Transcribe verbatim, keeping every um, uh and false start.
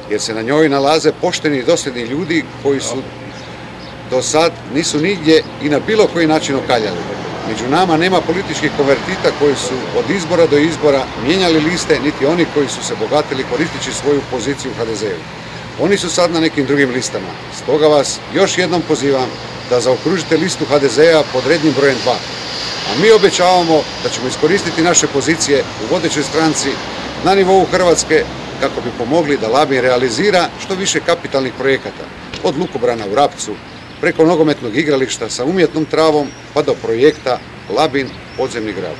jer se na njoj nalaze pošteni i dosljedni ljudi koji su do sad nisu nigdje i na bilo koji način okaljali. Među nama nema političkih konvertita koji su od izbora do izbora mijenjali liste, niti oni koji su se bogatili koristeći svoju poziciju u ha de ze u. Oni su sad na nekim drugim listama. Stoga vas još jednom pozivam da zaokružite listu ha de ze a pod rednim brojem dva. A mi obećavamo da ćemo iskoristiti naše pozicije u vodećoj stranci na nivou Hrvatske kako bi pomogli da Labin realizira što više kapitalnih projekata, od lukobrana u Rapcu, preko nogometnog igrališta sa umjetnom travom pa do projekta Labin podzemni grad.